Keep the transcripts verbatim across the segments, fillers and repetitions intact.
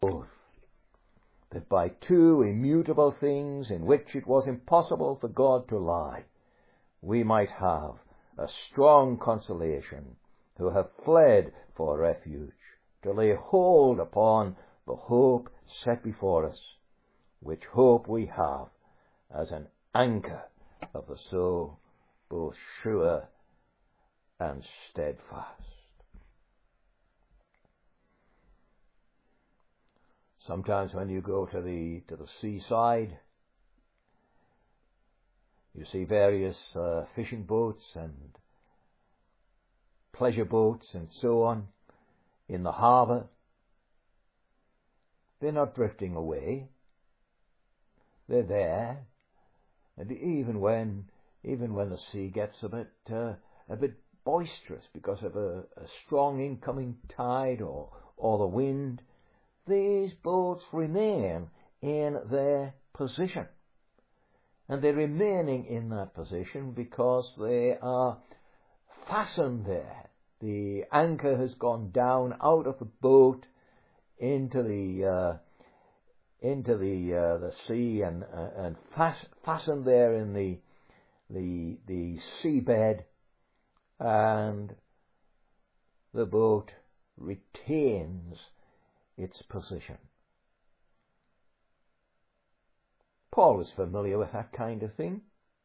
oath that by two immutable things in which it was impossible for God to lie, we might have a strong consolation who have fled for refuge, to lay hold upon the hope set before us, which hope we have as an anchor of the soul, both sure and steadfast. Sometimes when you go to the to the seaside, you see various uh, fishing boats and pleasure boats and so on in the harbour. They're not drifting away. They're there, and even when even when the sea gets a bit uh, a bit boisterous because of a, a strong incoming tide or or the wind, these boats remain in their position. And they're remaining in that position because they are fastened there. The anchor has gone down out of the boat into the uh, into the uh, the sea and uh, and fast, fastened there in the the the seabed, and the boat retains its position. Paul was familiar with that kind of thing.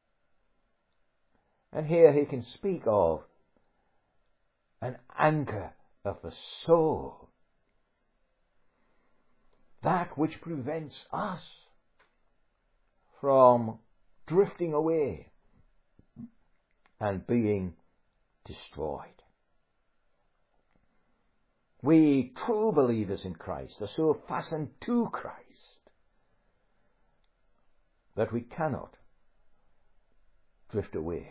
And here he can speak of an anchor of the soul, that which prevents us from drifting away and being destroyed. We true believers in Christ are so fastened to Christ that we cannot drift away,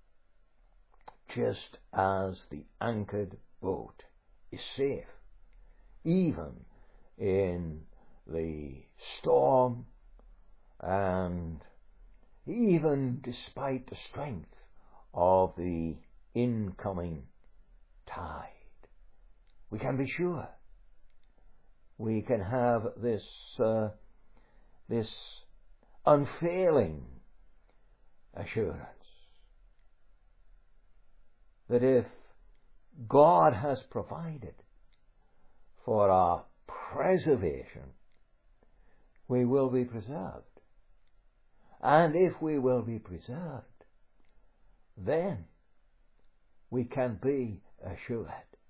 just as the anchored boat is safe, even in the storm and even despite the strength of the incoming tide. We can be sure. We can have this uh, this unfailing assurance that if God has provided for our preservation, we will be preserved. And if we will be preserved, then we can be assured.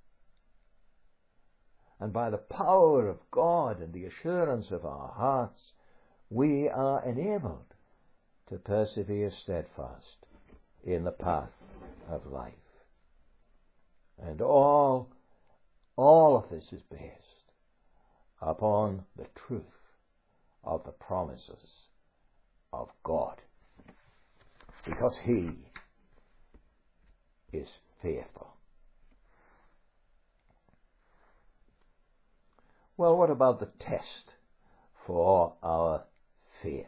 And by the power of God and the assurance of our hearts, we are enabled to persevere steadfast in the path of life. And all, all of this is based upon the truth of the promises of God, because He is faithful. Well, what about the test for our faith?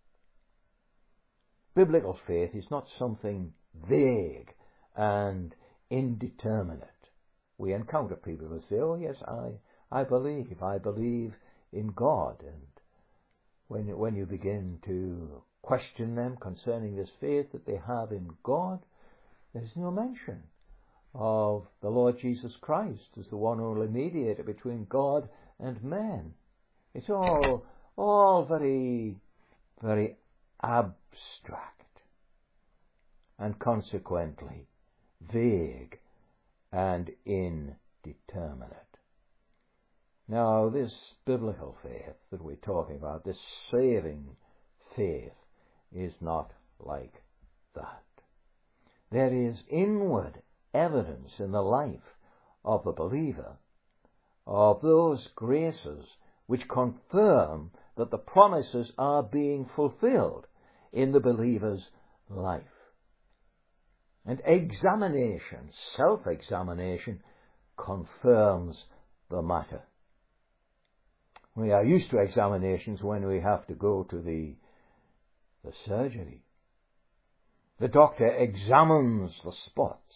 Biblical faith is not something vague and indeterminate. We encounter people who say, oh yes, I, I believe, I believe in God. And when, when you begin to question them concerning this faith that they have in God, there's no mention of the Lord Jesus Christ as the one only mediator between God and man. It's all, all very, very abstract, and consequently vague and indeterminate. Now, this biblical faith that we're talking about, this saving faith, is not like that. There is inward evidence in the life of the believer of those graces which confirm that the promises are being fulfilled in the believer's life. And examination, self-examination, confirms the matter. We are used to examinations when we have to go to the, the surgery. The doctor examines the spots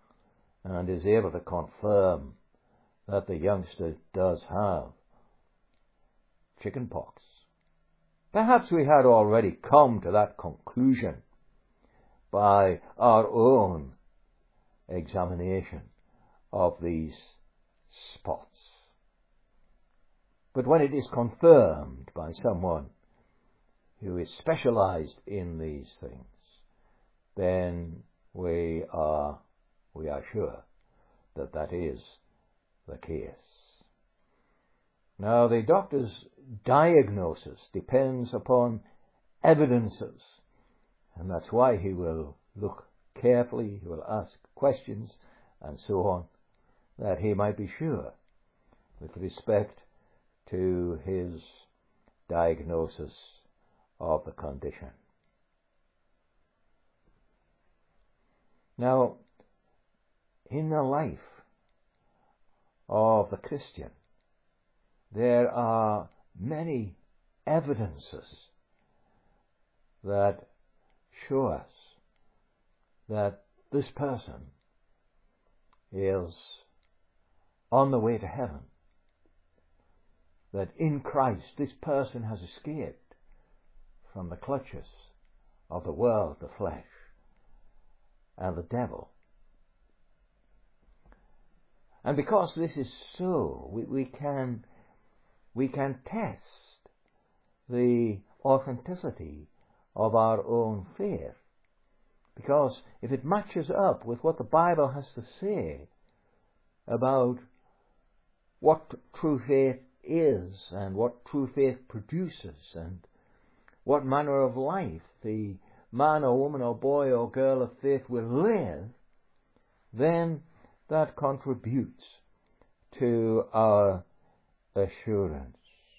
and is able to confirm that the youngster does have chicken pox. Perhaps we had already come to that conclusion by our own examination of these spots. But when it is confirmed by someone who is specialized in these things, then we are we are sure that that is the case. Now, the doctor's diagnosis depends upon evidences, and that's why he will look carefully, he will ask questions, and so on, that he might be sure with respect to his diagnosis of the condition. Now, in the life of the Christian, there are many evidences that show us that this person is on the way to heaven, that in Christ this person has escaped from the clutches of the world, the flesh, and the devil. And because this is so, we, we can we can test the authenticity of our own faith. Because if it matches up with what the Bible has to say about what true faith is and what true faith produces and what manner of life the man or woman or boy or girl of faith will live, then that contributes to our assurance.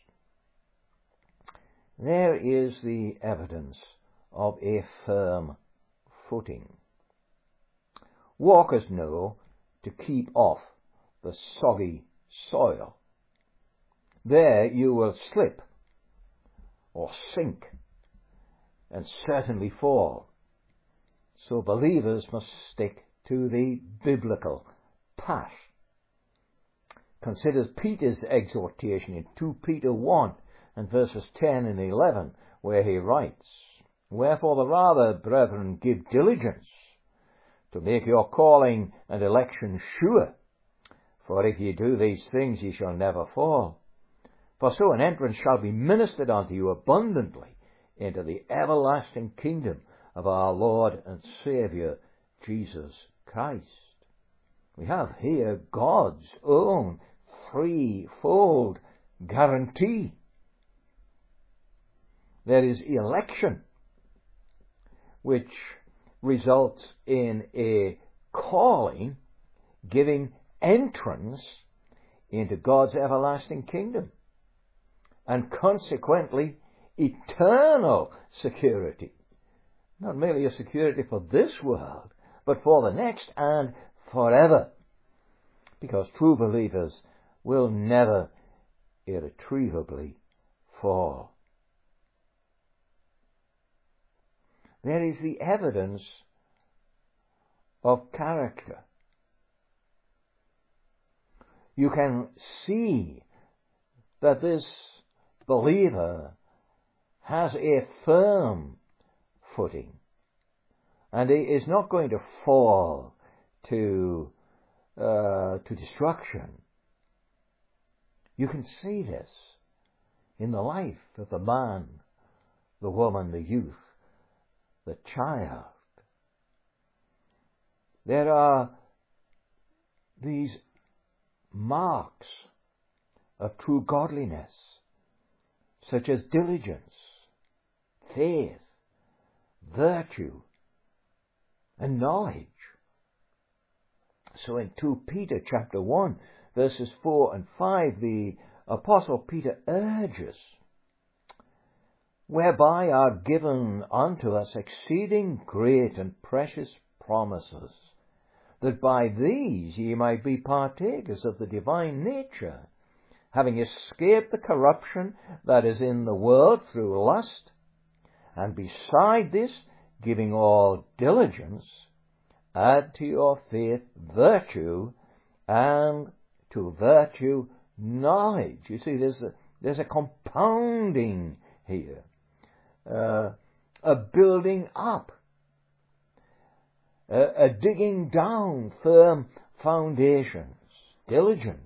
There is the evidence of a firm footing. Walkers know to keep off the soggy soil. There you will slip or sink and certainly fall. So believers must stick to the biblical path. Consider Peter's exhortation in Second Peter one and verses ten and eleven, where he writes, "Wherefore the rather, brethren, give diligence to make your calling and election sure. For if ye do these things, ye shall never fall. For so an entrance shall be ministered unto you abundantly into the everlasting kingdom of our Lord and Saviour, Jesus Christ." We have here God's own threefold guarantee. There is election, which results in a calling giving entrance into God's everlasting kingdom, and consequently eternal security. Not merely a security for this world, but for the next and forever. Because true believers will never irretrievably fall. There is the evidence of character. You can see that this believer has a firm footing, and he is not going to fall to uh, to destruction. You can see this in the life of the man, the woman, the youth, the child. There are these marks of true godliness, such as diligence, faith, virtue, and knowledge. So in Second Peter chapter one, verses four and five, the Apostle Peter urges, "Whereby are given unto us exceeding great and precious promises, that by these ye might be partakers of the divine nature, having escaped the corruption that is in the world through lust, and beside this, giving all diligence, add to your faith virtue, and to virtue knowledge." You see, there's a, there's a compounding here, uh, a building up, a, a digging down firm foundations, diligent,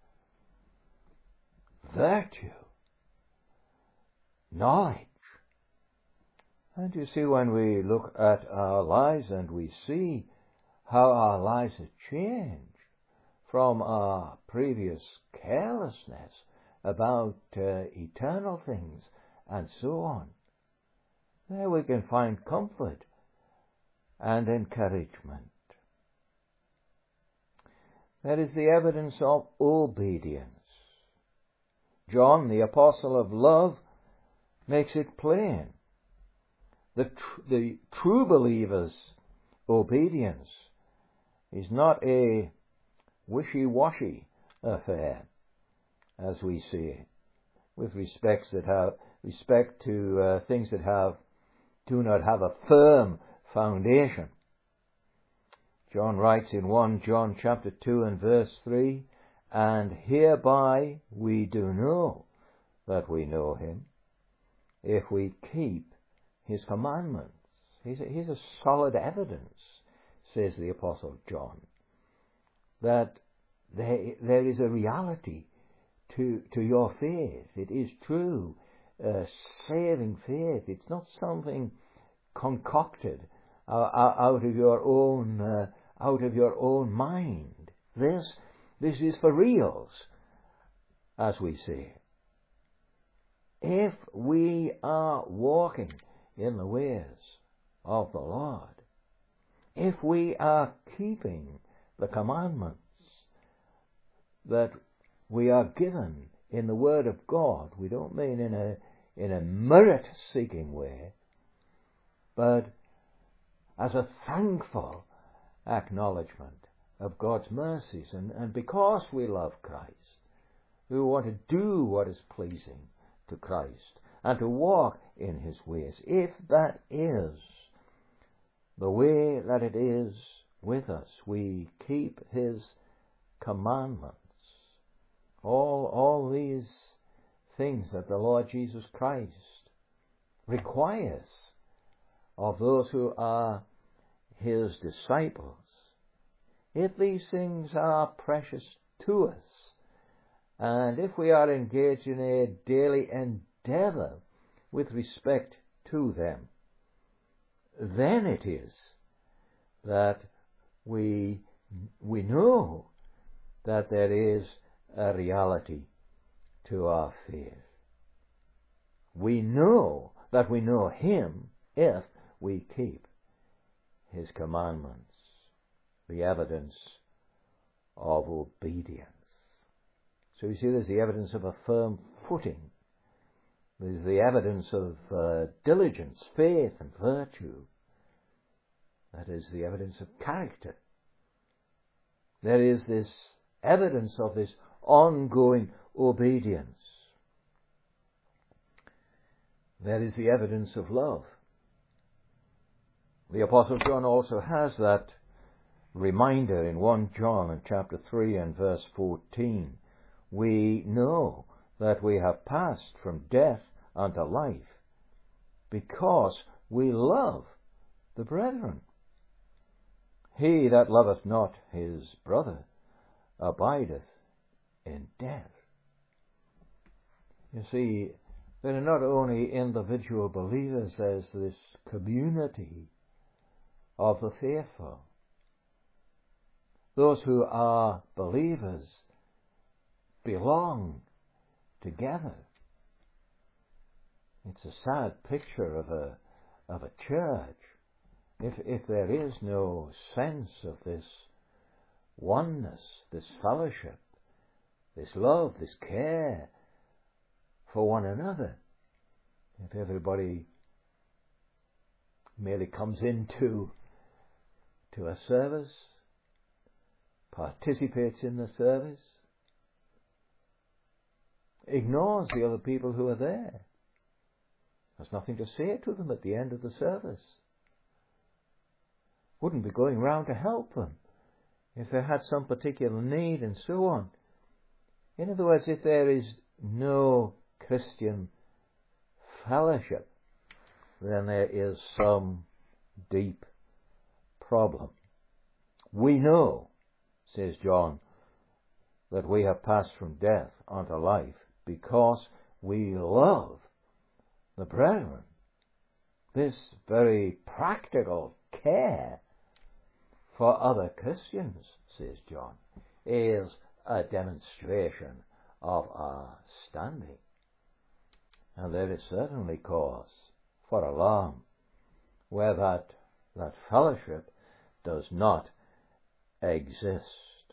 virtue, knowledge. And you see, when we look at our lives and we see how our lives have changed from our previous carelessness about uh, eternal things and so on, there we can find comfort and encouragement. That is the evidence of obedience. John, the apostle of love, makes it plain. The, tr- the true believer's obedience is not a wishy-washy affair, as we see, with respects that have respect to uh, things that have do not have a firm foundation. John writes in First John chapter two and verse three, "And hereby we do know that we know him, if we keep his commandments." Here's a, here's a solid evidence, says the Apostle John, that there, there is a reality to, to your faith. It is true, uh, saving faith. It's not something concocted uh, out of your own, uh, out of your own mind. This, this is for reals, as we say. If we are walking in the ways of the Lord, if we are keeping the commandments that we are given in the Word of God, we don't mean in a in a merit-seeking way, but as a thankful acknowledgement of God's mercies, and, and because we love Christ, we want to do what is pleasing to Christ and to walk in his ways. If that is the way that it is with us, we keep his commandments. All, all these things that the Lord Jesus Christ requires of those who are his disciples. If these things are precious to us, and if we are engaged in a daily endeavour with respect to them, then it is that we we know that there is a reality to our faith. We know that we know him if we keep his commandments, the evidence of obedience. So you see, there's the evidence of a firm footing. There's the evidence of uh, diligence, faith, and virtue. That is the evidence of character. There is this evidence of this ongoing obedience. There is the evidence of love. The Apostle John also has that reminder in First John chapter three and verse fourteen. We know that we have passed from death unto life because we love the brethren. He that loveth not his brother abideth in death. You see, there are not only individual believers, there's this community of the faithful. Those who are believers belong together. It's a sad picture of a of a church if if there is no sense of this oneness, this fellowship, this love, this care for one another. If everybody merely comes into to a service, participates in the service, ignores the other people who are there, has nothing to say to them at the end of the service, wouldn't be going round to help them if they had some particular need and so on. In other words, if there is no Christian fellowship, then there is some deep problem. We know, says John, that we have passed from death unto life because we love the brethren. This very practical care for other Christians, says John, is a demonstration of our standing. And there is certainly cause for alarm where that, that fellowship does not exist.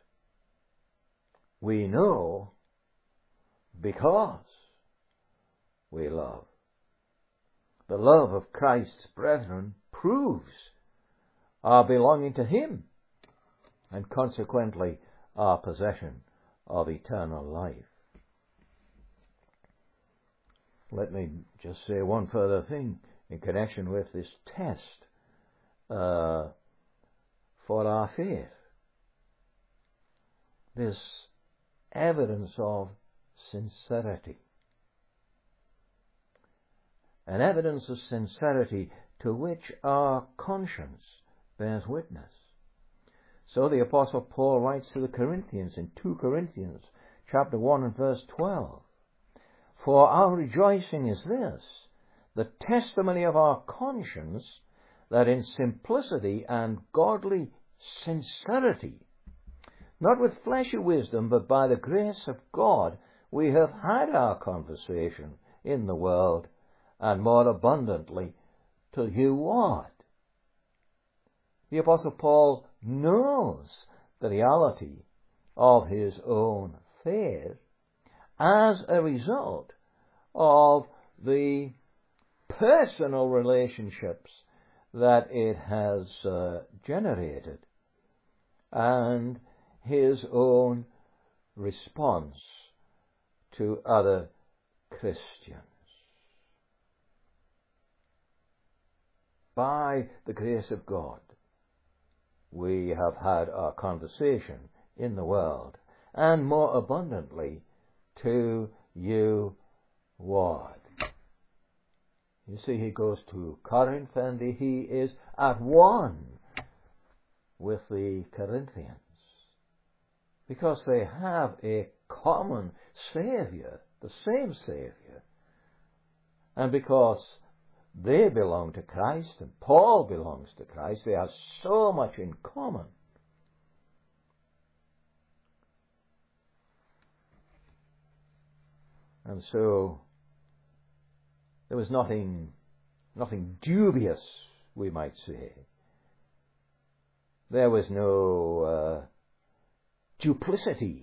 We know because we love. The love of Christ's brethren proves our belonging to Him, and consequently our possession of eternal life. Let me just say one further thing in connection with this test uh, for our faith. This evidence of sincerity. An evidence of sincerity to which our conscience bears witness. So the Apostle Paul writes to the Corinthians in Second Corinthians chapter one and verse twelve. For our rejoicing is this, the testimony of our conscience, that in simplicity and godly sincerity, not with fleshly wisdom, but by the grace of God, we have had our conversation in the world, and more abundantly to you what? The Apostle Paul knows the reality of his own faith as a result of the personal relationships that it has uh, generated, and his own response to other Christians. By the grace of God, we have had our conversation in the world, and more abundantly to you what? You see, he goes to Corinth and he is at one with the Corinthians, because they have a common Saviour, the same Saviour, and because they belong to Christ and Paul belongs to Christ, they have so much in common. And so there was nothing, nothing dubious, we might say. There was no uh, duplicity.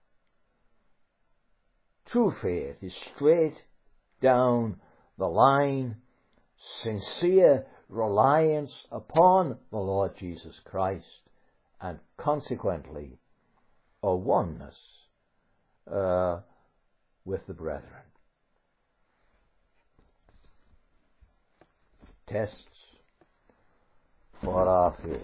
True faith is straight down the line, sincere reliance upon the Lord Jesus Christ, and consequently a oneness uh, with the brethren. Tests for our faith.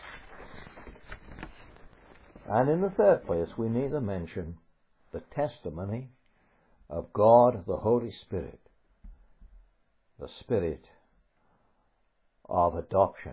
And in the third place, we need to mention the testimony of God the Holy Spirit, the Spirit of adoption.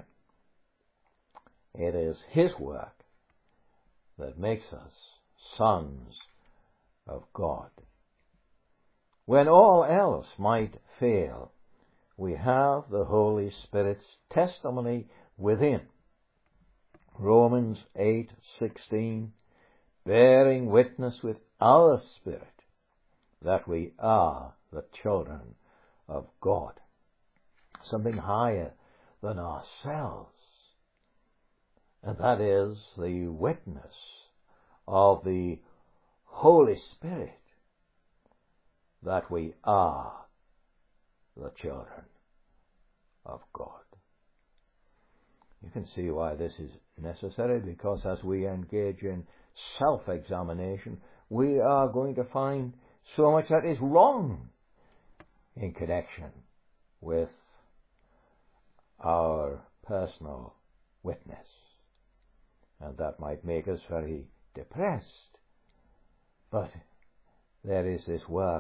It is His work that makes us sons of God. When all else might fail, we have the Holy Spirit's testimony within. Romans eight sixteen, bearing witness with our spirit that we are the children of God. Something higher than ourselves. And that is the witness of the Holy Spirit that we are the children of God. You can see why this is necessary, because as we engage in self-examination, we are going to find so much that is wrong in connection with our personal witness. And that might make us very depressed. But there is this work of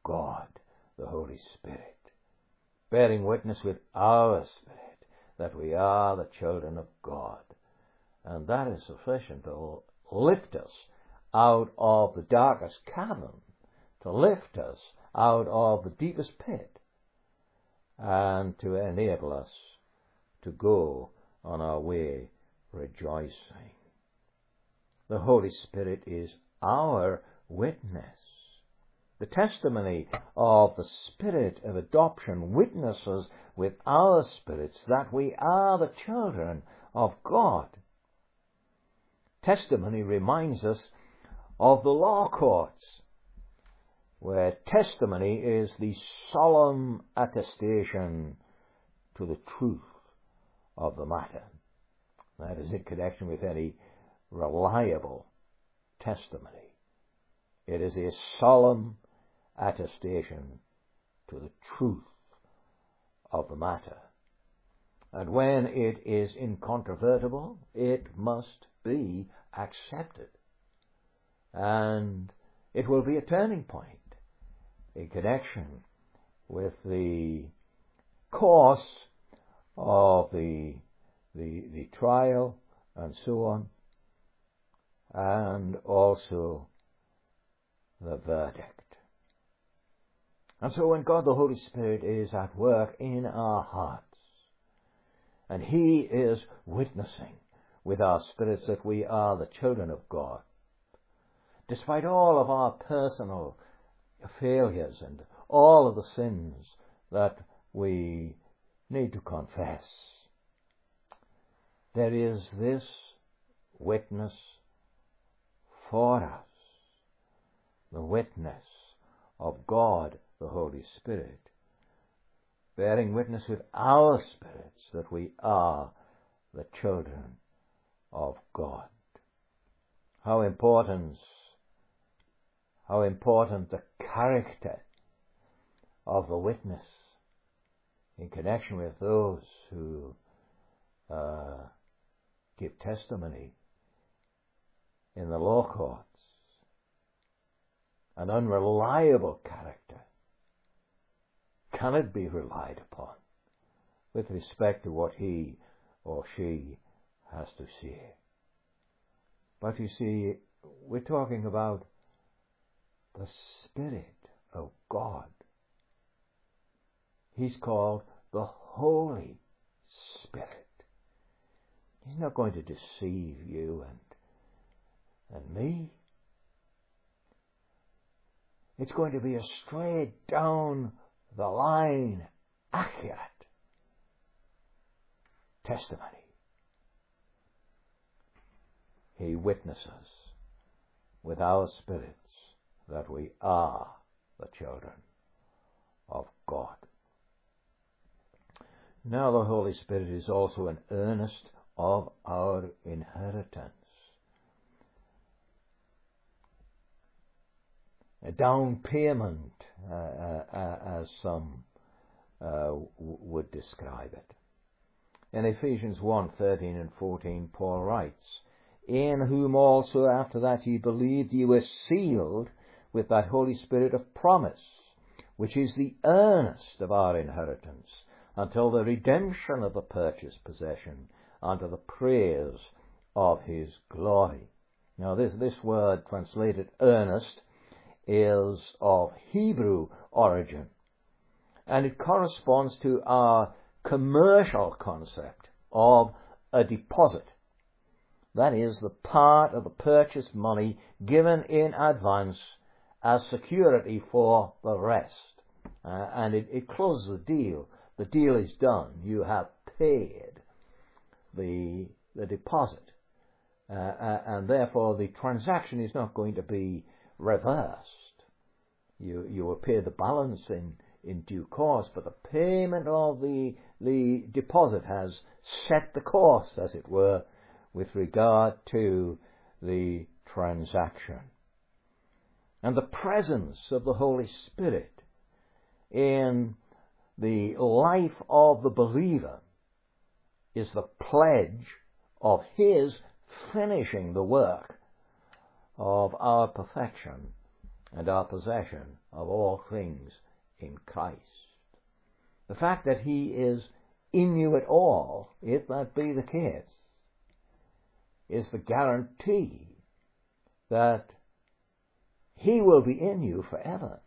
God, the Holy Spirit, bearing witness with our spirit that we are the children of God. And that is sufficient to lift us out of the darkest cavern, to lift us out of the deepest pit, and to enable us to go on our way rejoicing. The Holy Spirit is our witness. The testimony of the Spirit of adoption witnesses with our spirits that we are the children of God. Testimony reminds us of the law courts, where testimony is the solemn attestation to the truth of the matter. That is in connection with any reliable testimony. It is a solemn attestation to the truth of the matter. And when it is incontrovertible, it must be accepted. And it will be a turning point in connection with the course of the, the, the trial and so on, and also the verdict. And so when God the Holy Spirit is at work in our hearts, and He is witnessing with our spirits that we are the children of God, despite all of our personal failures and all of the sins that we need to confess, there is this witness for us, the witness of God the Holy Spirit, bearing witness with our spirits that we are the children of God. How important, how important the character of the witness in connection with those who uh, give testimony in the law courts. An unreliable character cannot be relied upon with respect to what he or she has to say. But you see, we're talking about the Spirit of God. He's called the Holy Spirit. He's not going to deceive you and, and me. It's going to be a straight down the line, accurate testimony. He witnesses with our spirits that we are the children of God. Now the Holy Spirit is also an earnest of our inheritance. A down payment, uh, uh, as some uh, w- would describe it. In Ephesians one, thirteen and fourteen, Paul writes, "In whom also after that ye believed, ye were sealed with that Holy Spirit of promise, which is the earnest of our inheritance, until the redemption of the purchased possession, unto the praise of his glory." Now this, this word translated earnest is of Hebrew origin, and it corresponds to our commercial concept of a deposit. That is, the part of the purchase money given in advance as security for the rest. Uh, and it, it closes the deal. The deal is done. You have paid the, the deposit. Uh, uh, and therefore the transaction is not going to be reversed. You you will pay the balance in, in due course, but the payment of the the deposit has set the course, as it were, with regard to the transaction. And the presence of the Holy Spirit in the life of the believer is the pledge of His finishing the work of our perfection and our possession of all things in Christ. The fact that he is in you at all, if that be the case, is the guarantee that he will be in you forever.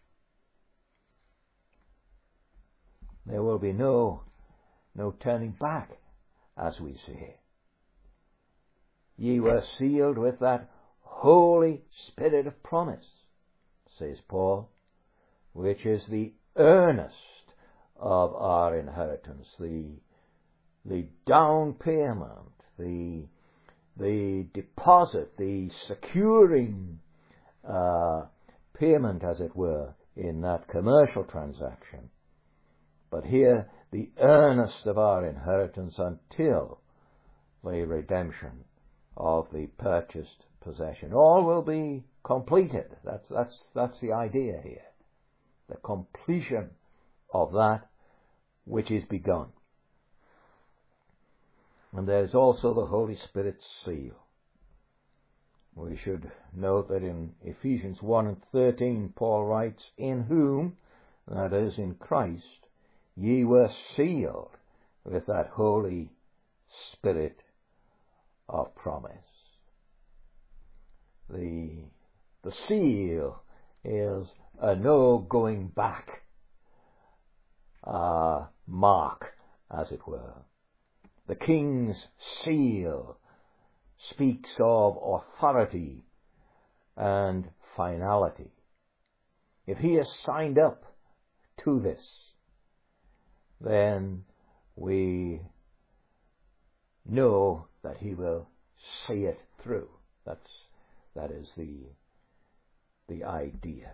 There will be no, no turning back, as we say. Ye were sealed with that Holy Spirit of promise, says Paul, which is the earnest of our inheritance, the, the down payment, the, the deposit, the securing uh, payment, as it were, in that commercial transaction. But here, the earnest of our inheritance until the redemption of the purchased possession. All will be completed. That's, that's, that's the idea here. The completion of that which is begun. And there's also the Holy Spirit's seal. We should note that in Ephesians one and thirteen, Paul writes, in whom, that is, in Christ, ye were sealed with that Holy Spirit of promise. The, the seal is a no going back uh, mark, as it were. The king's seal speaks of authority and finality. If he has signed up to this, then we know that he will see it through. That's, that is the, the idea.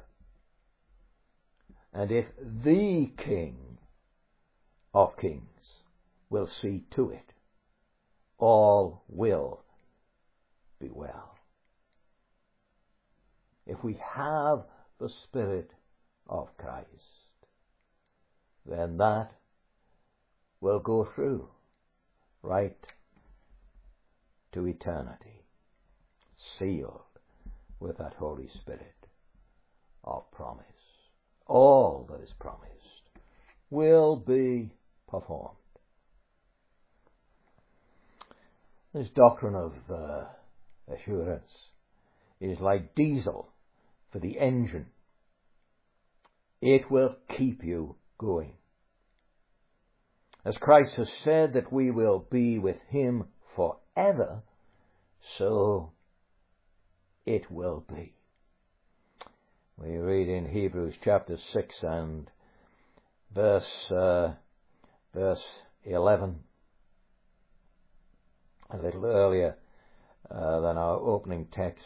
And if the King of Kings will see to it, all will be well. If we have the Spirit of Christ, then that will go through right to eternity, sealed with that Holy Spirit of promise. All that is promised will be performed. This doctrine of uh, assurance is like diesel for the engine. It will keep you going. As Christ has said that we will be with him forever, so it will be. We read in Hebrews chapter six and verse uh, verse eleven, a little earlier uh, than our opening text.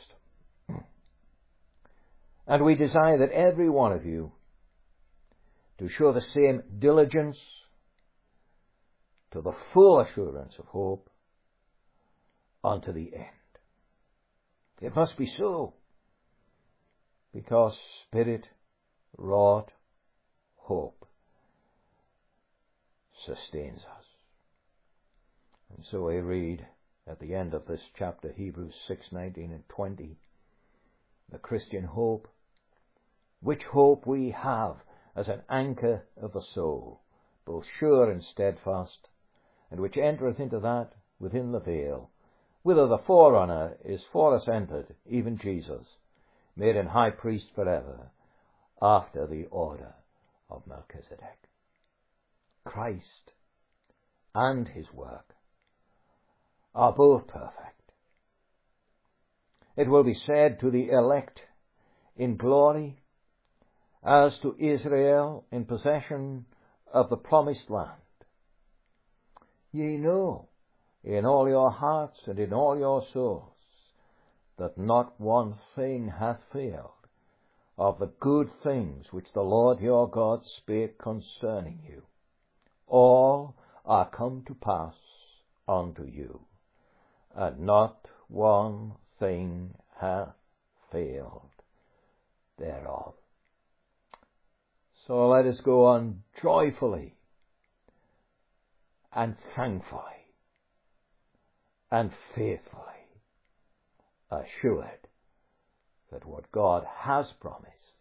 And we desire that every one of you to show the same diligence to the full assurance of hope unto the end. It must be so, because Spirit-wrought hope sustains us. And so we read at the end of this chapter, Hebrews six, nineteen and twenty, the Christian hope, which hope we have as an anchor of the soul, both sure and steadfast, and which entereth into that within the veil, whither the forerunner is for us entered, even Jesus, made an high priest forever, after the order of Melchizedek. Christ and his work are both perfect. It will be said to the elect in glory, as to Israel in possession of the promised land, ye know in all your hearts and in all your souls that not one thing hath failed of the good things which the Lord your God spake concerning you. All are come to pass unto you, and not one thing hath failed thereof. So let us go on joyfully and thankfully and faithfully, assured that what God has promised,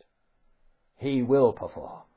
He will perform.